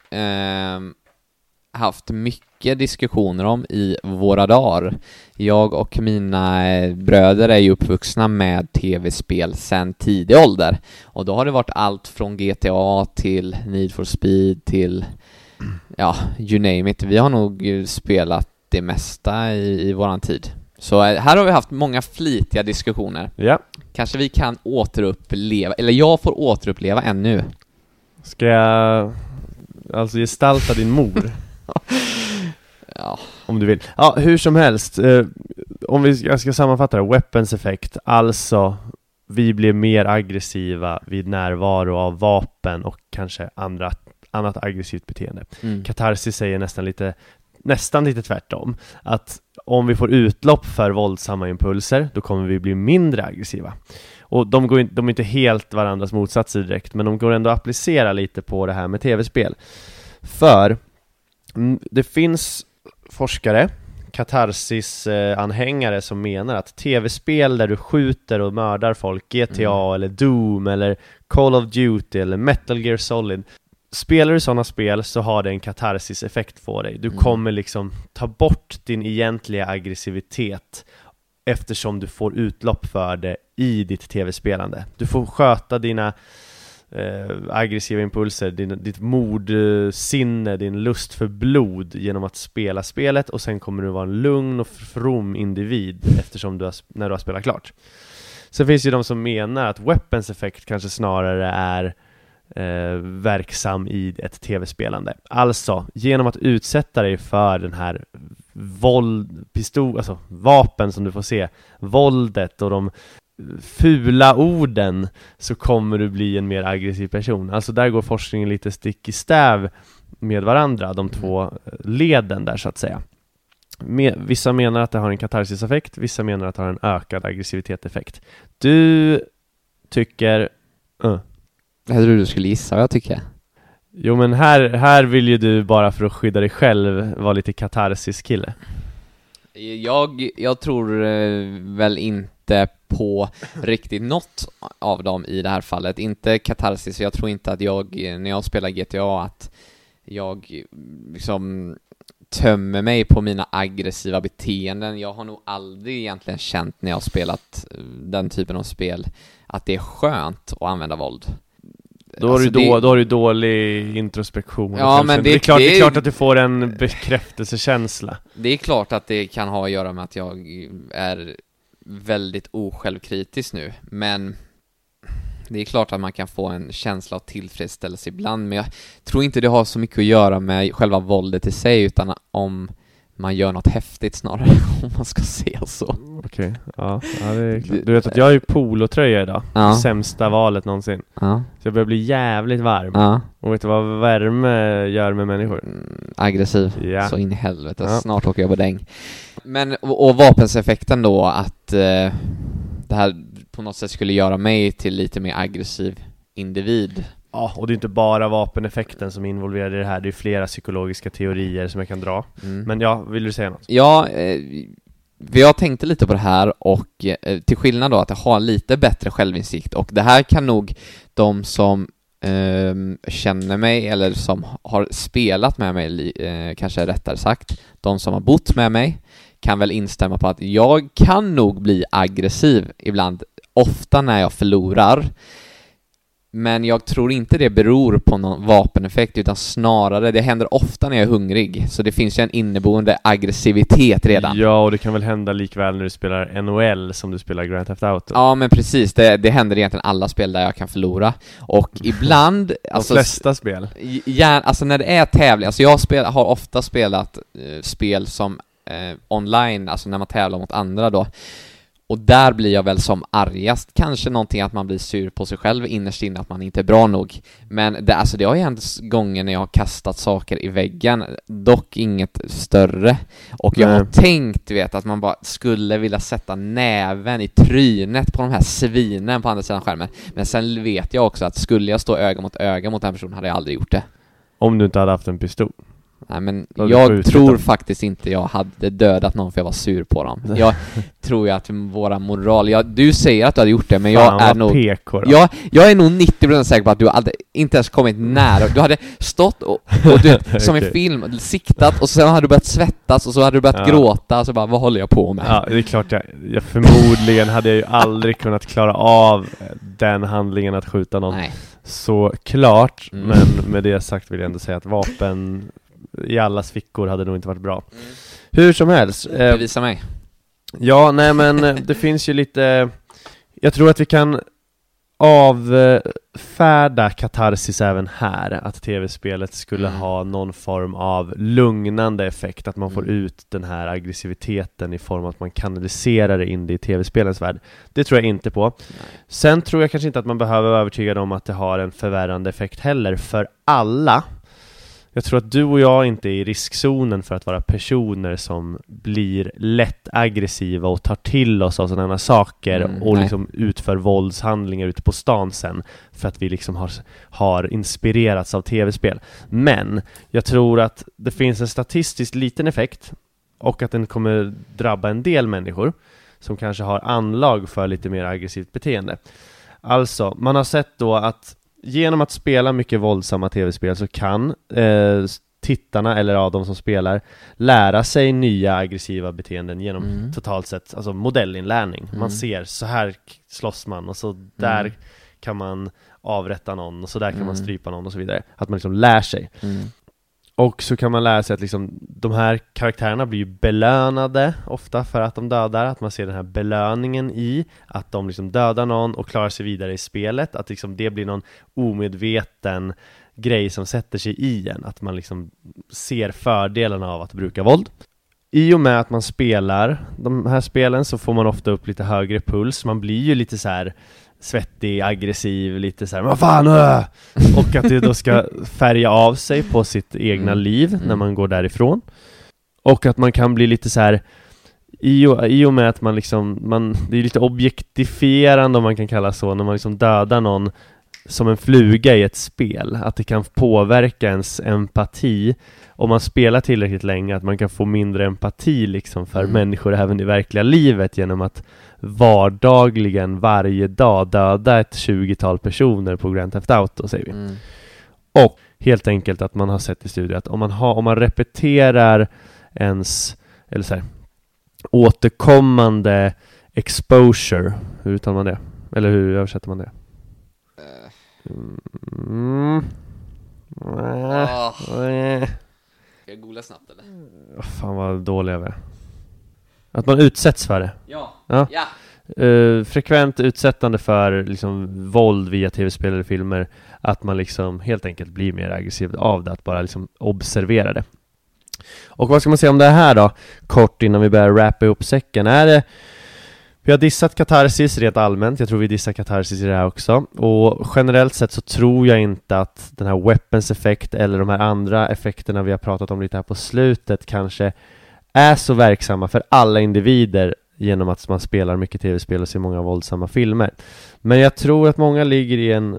haft mycket diskussioner om i våra dagar. Jag och mina bröder är ju uppvuxna med tv-spel sedan tidig ålder. Och då har det varit allt från GTA till Need for Speed till you name it. Vi har nog spelat det mesta i våran tid. Så här har vi haft många flitiga diskussioner. Ja. Kanske vi kan återuppleva, eller jag får återuppleva ännu. Ska jag alltså gestalta din mor? Ja. Om du vill. Ja, hur som helst. Jag ska sammanfatta det. Weapons effect. Alltså, vi blir mer aggressiva vid närvaro av vapen och kanske annat aggressivt beteende. Katarsis säger nästan lite tvärtom. Att om vi får utlopp för våldsamma impulser, då kommer vi bli mindre aggressiva. Och de är inte helt varandras motsatser direkt, men de går ändå att applicera lite på det här med tv-spel. För det finns forskare, katarsis-anhängare som menar att tv-spel där du skjuter och mördar folk, GTA eller Doom eller Call of Duty eller Metal Gear Solid, spelar du sådana spel så har det en katarsis-effekt på dig. Du kommer liksom ta bort din egentliga aggressivitet eftersom du får utlopp för det i ditt tv-spelande. Du får sköta dina aggressiva impulser, ditt mordsinne, din lust för blod genom att spela spelet, och sen kommer du vara en lugn och from individ eftersom när du har spelat klart. Så finns ju de som menar att weapons effect kanske snarare är verksam i ett tv-spelande. Alltså, genom att utsätta dig för den här vapen som du får se, våldet och de fula orden, så kommer du bli en mer aggressiv person. Alltså där går forskningen lite stick i stäv med varandra, de två leden där så att säga. Vissa menar att det har en katarsis-effekt, vissa menar att det har en ökad aggressivitet-effekt. Du tycker... Jag tror du skulle gissa vad jag tycker. Jo, men här vill ju du bara för att skydda dig själv vara lite katarsis-kille. Jag tror väl inte på riktigt något av dem i det här fallet. Inte katarsis, jag tror inte att när jag spelar GTA att jag liksom tömmer mig på mina aggressiva beteenden. Jag har nog aldrig egentligen känt när jag har spelat den typen av spel att det är skönt att använda våld. Då har du dålig introspektion. Ja, men det är klart att du får en bekräftelsekänsla. Det är klart att det kan ha att göra med att jag är väldigt osjälvkritisk nu. Men det är klart att man kan få en känsla av tillfredsställelse ibland. Men jag tror inte det har så mycket att göra med själva våldet i sig, utan om man gör något häftigt snarare, om man ska se så. Okej, ja det är klart. Du vet att jag är ju polotröja idag. Ja. Sämsta valet någonsin. Ja. Så jag börjar bli jävligt varm. Ja. Och vet du vad värme gör med människor? Aggressiv. Ja. Så in i helvete. Ja. Snart åker jag på däng. Men, och vapenseffekten då, att det här på något sätt skulle göra mig till lite mer aggressiv individ. Ja, och det är inte bara vapeneffekten som är involverad i det här. Det är flera psykologiska teorier som jag kan dra. Men ja, vill du säga något? Ja, jag tänkte lite på det här, och till skillnad då att jag har lite bättre självinsikt, och det här kan nog de som känner mig eller som har spelat med mig, kanske rättare sagt, de som har bott med mig kan väl instämma på att jag kan nog bli aggressiv ibland, ofta när jag förlorar. Men jag tror inte det beror på någon vapeneffekt, utan snarare det händer ofta när jag är hungrig. Så det finns ju en inneboende aggressivitet redan. Ja, och det kan väl hända likväl när du spelar NHL som du spelar Grand Theft Auto. Ja, men precis. Det händer egentligen alla spel där jag kan förlora. Och ibland... De flesta spel. Alltså när det är tävling. Alltså jag har ofta spelat spel som online, alltså när man tävlar mot andra då. Och där blir jag väl som argast. Kanske någonting att man blir sur på sig själv innerst inne, att man inte är bra nog. Men det har ju hänt gånger när jag har kastat saker i väggen. Dock inget större. Och jag har tänkt, att man bara skulle vilja sätta näven i trynet på de här svinen på andra sidan skärmen. Men sen vet jag också att skulle jag stå öga mot den personen hade jag aldrig gjort det. Om du inte hade haft en pistol. Nej, men jag tror faktiskt inte jag hade dödat någon för jag var sur på dem. Jag tror ju att våra moral... du säger att du hade gjort det, men jag är nog... Jag är nog 90% säker på att du hade inte ens kommit nära. Du hade stått och du, som i film, siktat, och sen hade du börjat svettas, och så hade du börjat gråta, och så bara, vad håller jag på med? Ja, det är klart jag förmodligen hade jag ju aldrig kunnat klara av den handlingen att skjuta någon. Nej. Så klart, men med det sagt vill jag ändå säga att vapen i allas fickor hade nog inte varit bra. Hur som helst, bevisa mig. Ja, nej men det finns ju lite... Jag tror att vi kan avfärda katarsis även här. Att tv-spelet skulle ha någon form av lugnande effekt. Att man får ut den här aggressiviteten i form av att man kanaliserar det in i tv-spelens värld. Det tror jag inte på. Sen tror jag kanske inte att man behöver vara övertygad om att det har en förvärrande effekt heller för alla. Jag tror att du och jag inte är i riskzonen för att vara personer som blir lätt aggressiva och tar till oss av sådana saker och liksom utför våldshandlingar ute på stan sen för att vi liksom har inspirerats av tv-spel. Men jag tror att det finns en statistiskt liten effekt och att den kommer drabba en del människor som kanske har anlag för lite mer aggressivt beteende. Alltså, man har sett då att genom att spela mycket våldsamma tv-spel så kan tittarna eller de som spelar lära sig nya aggressiva beteenden genom totalt sett, alltså modellinlärning. Man ser, så här slåss man och så där kan man avrätta någon och så där kan man strypa någon och så vidare. Att man liksom lär sig. Och så kan man lära sig att liksom, de här karaktärerna blir ju belönade ofta för att de dödar. Att man ser den här belöningen i att de liksom dödar någon och klarar sig vidare i spelet. Att liksom det blir någon omedveten grej som sätter sig i en. Att man liksom ser fördelarna av att bruka våld. I och med att man spelar de här spelen så får man ofta upp lite högre puls. Man blir ju lite så här svettig, aggressiv, lite så här, vad fan! Och att det då ska färga av sig på sitt egna liv när man går därifrån. Och att man kan bli lite så här i och med att man liksom det är lite objektifierande om man kan kalla så, när man liksom dödar någon som en fluga i ett spel, att det kan påverka ens empati om man spelar tillräckligt länge, att man kan få mindre empati liksom för människor även i verkliga livet genom att vardagligen varje dag döda ett 20-tal personer på Grand Theft Auto, säger vi. Och helt enkelt att man har sett i studier att om man repeterar ens, eller så här, återkommande exposure, hur uttalar man det? Eller hur översätter man det? Ska jag googla snabbt eller? Fan vad dålig jag är. Att man utsätts för det. Ja. Frekvent utsättande för liksom våld via tv-spel eller filmer. Att man liksom helt enkelt blir mer aggressiv av det. Att bara liksom observera det. Och vad ska man säga om det här då? Kort innan vi börjar wrappa ihop säcken. Vi har dissat katarsis rent allmänt. Jag tror vi dissar katarsis i det här också. Och generellt sett så tror jag inte att den här weapons effekt eller de här andra effekterna vi har pratat om lite här på slutet kanske är så verksamma för alla individer genom att man spelar mycket tv-spel och ser många våldsamma filmer. Men jag tror att många ligger i en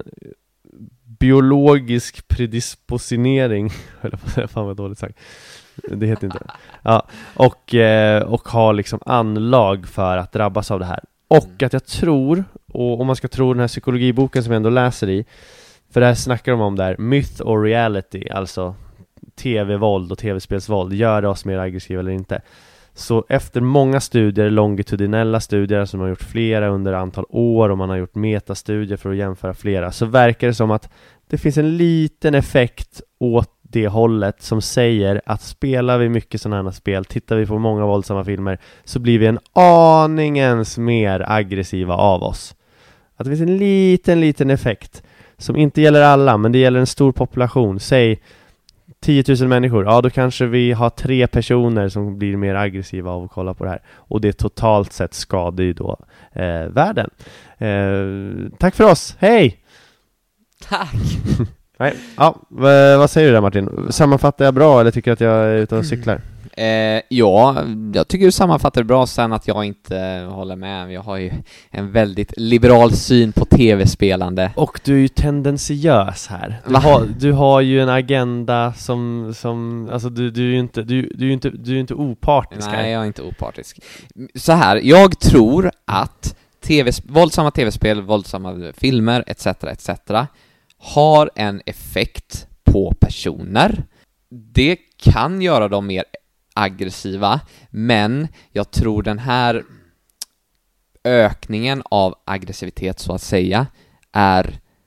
biologisk predispositionering. Fan vad dåligt sagt. Det heter inte. Ja, och har liksom anlag för att drabbas av det här. Och att jag tror, och om man ska tro den här psykologiboken som jag ändå läser i, för det här snackar de om där, myth or reality, alltså tv-våld och tv-spelsvåld, gör det oss mer aggressiva eller inte. Så efter många studier, longitudinella studier som man har gjort flera under antal år och man har gjort metastudier för att jämföra flera, så verkar det som att det finns en liten effekt åt det hållet som säger att spelar vi mycket sådana här spel, tittar vi på många våldsamma filmer, så blir vi en aningens mer aggressiva av oss. Att det finns en liten effekt som inte gäller alla, men det gäller en stor population. Säg 10 000 människor, ja då kanske vi har 3 personer som blir mer aggressiva av att kolla på det här. Och det totalt sett skadar ju då världen. Tack för oss, hej! Tack! Nej. Ja, vad säger du där Martin? Sammanfattar jag bra eller tycker att jag är ute och cyklar? Ja, jag tycker du sammanfattar det bra, sen att jag inte håller med. Jag har ju en väldigt liberal syn på tv-spelande. Och du är ju tendensiös här. Du har ju en agenda som alltså du är ju inte opartisk. Nej, jag är inte opartisk. Så här, jag tror att våldsamma tv-spel, våldsamma filmer etc. har en effekt på personer. Det kan göra dem mer aggressiva, men jag tror den här ökningen av aggressivitet så att säga är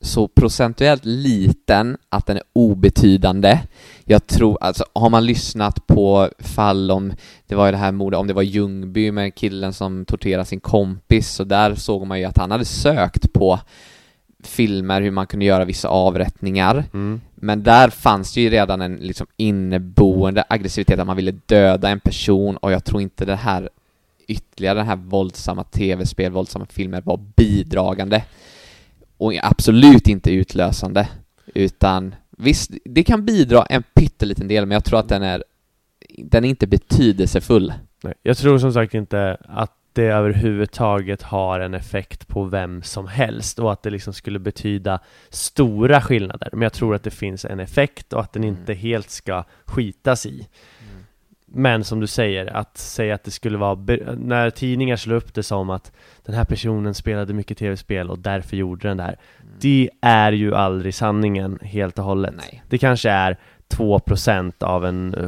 så procentuellt liten att den är obetydande. Jag tror, alltså har man lyssnat på fall om, det var ju det här mordet, om det var Ljungby med killen som torterade sin kompis, så där såg man ju att han hade sökt på filmer hur man kunde göra vissa avrättningar. Men där fanns det ju redan en liksom inneboende aggressivitet att man ville döda en person, och jag tror inte det här ytterligare den här våldsamma tv-spel, våldsamma filmer var bidragande och absolut inte utlösande, utan visst, det kan bidra en pytteliten del, men jag tror att den är inte betydelsefull. Nej, jag tror som sagt inte att det överhuvudtaget har en effekt på vem som helst och att det liksom skulle betyda stora skillnader, men jag tror att det finns en effekt och att den inte helt ska skitas i. Men som du säger, att säga att det skulle vara när tidningar slår upp det som att den här personen spelade mycket tv-spel och därför gjorde den där. Det är ju aldrig sanningen helt och hållet. Nej. Det kanske är 2% av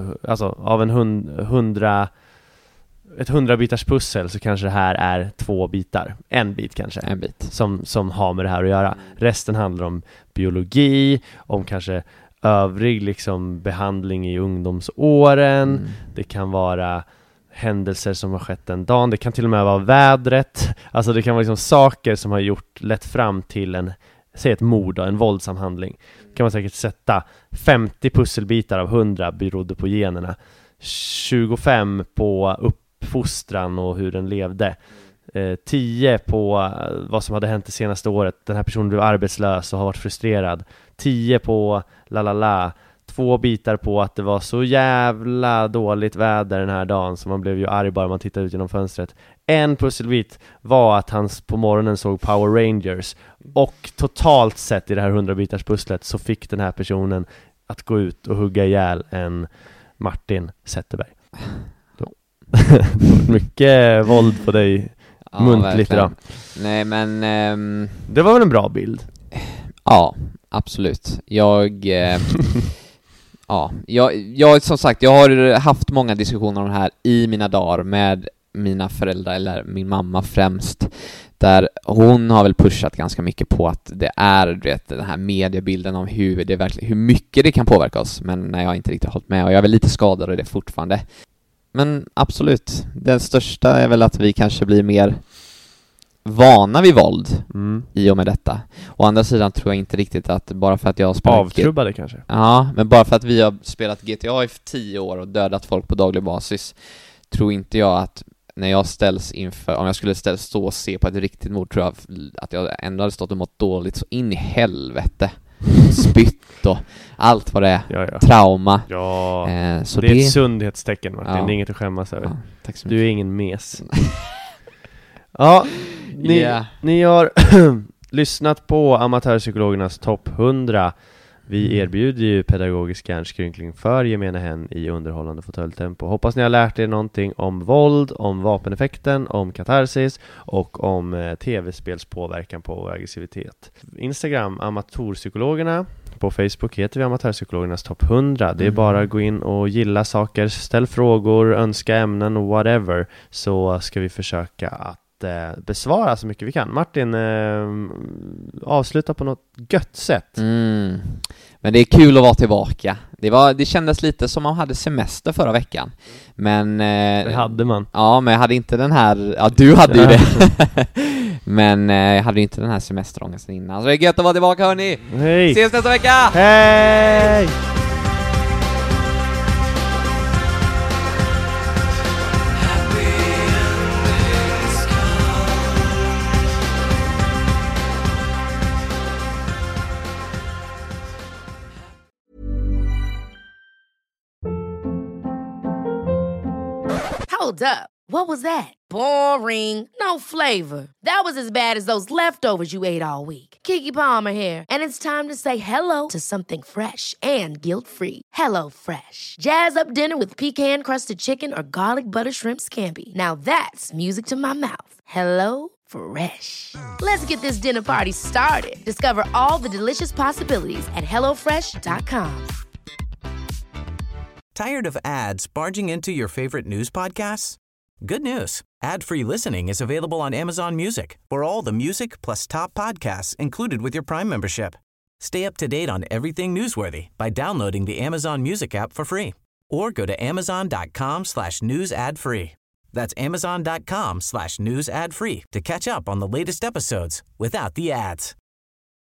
ett 100-bitars pussel, så kanske det här är 2 bitar. En bit kanske. En bit. Som har med det här att göra. Resten handlar om biologi, om kanske övrig liksom behandling i ungdomsåren. Det kan vara händelser som har skett en dag. Det kan till och med vara vädret. Alltså det kan vara liksom saker som har lett fram till ett mord och en våldsam handling. Kan man säkert sätta 50 pusselbitar av 100 berodde på generna. 25 på uppfostran och hur den levde. 10 på vad som hade hänt det senaste året. Den här personen blev arbetslös och har varit frustrerad. 10 på 2 bitar på att det var så jävla dåligt väder den här dagen, så man blev ju arg bara man tittade ut genom fönstret. En pusselbit var att han på morgonen såg Power Rangers, och totalt sett i det här 100-bitars pusslet så fick den här personen att gå ut och hugga ihjäl en Martin Zetterberg. Mycket våld på dig muntligt idag. Nej, men det var väl en bra bild? Ja, absolut. Jag som sagt, jag har haft många diskussioner om det här i mina dagar med mina föräldrar, eller min mamma främst, där hon har väl pushat ganska mycket på att det är den här mediebilden om hur mycket det kan påverka oss, men när jag inte riktigt hållit med, och jag är väl lite skadad av det fortfarande. Men absolut, den största är väl att vi kanske blir mer vana vid våld i och med detta. Å andra sidan tror jag inte riktigt att bara för att jag har spelat avtrubbade kanske. Ja, men bara för att vi har spelat GTA i 10 år och dödat folk på daglig basis, tror inte jag att när jag ställs inför, om jag skulle stå och se på ett riktigt mord, tror jag att jag ändå hade stått och mått dåligt så in i helvete. Spytt och allt vad det är. Ja. Trauma. Ja, så det är ett sundhetstecken, Martin. Ja. Det är inget att skämmas över. Ja, tack så mycket. Du är ingen mes. Ja, ni har lyssnat på Amatörpsykologernas topp 100. Vi erbjuder ju pedagogisk hjärnskrynkling för gemene hen i underhållande fåtöljtempo. Hoppas ni har lärt er någonting om våld, om vapeneffekten, om katarsis och om tv-spelspåverkan på aggressivitet. Instagram, Amatörpsykologerna. På Facebook heter vi Amatörpsykologernas topp 100. Det är bara att gå in och gilla saker, ställ frågor, önska ämnen och whatever, så ska vi försöka att besvara så mycket vi kan. Martin, avsluta på något gött sätt. Men det är kul att vara tillbaka. Det kändes lite som man hade semester förra veckan. Men det hade man. Ja, men jag hade inte den här. Ja, du hade ju det. Men jag hade inte den här semesterångesten innan. Så det är gött att vara tillbaka, hörni. Hej. Ses nästa vecka. Hej. Hold up. What was that? Boring. No flavor. That was as bad as those leftovers you ate all week. Keke Palmer here, and it's time to say hello to something fresh and guilt-free. Hello Fresh. Jazz up dinner with pecan-crusted chicken or garlic butter shrimp scampi. Now that's music to my mouth. Hello Fresh. Let's get this dinner party started. Discover all the delicious possibilities at hellofresh.com. Tired of ads barging into your favorite news podcasts? Good news. Ad-free listening is available on Amazon Music for all the music plus top podcasts included with your Prime membership. Stay up to date on everything newsworthy by downloading the Amazon Music app for free or go to amazon.com/news ad free. That's amazon.com/news ad free to catch up on the latest episodes without the ads.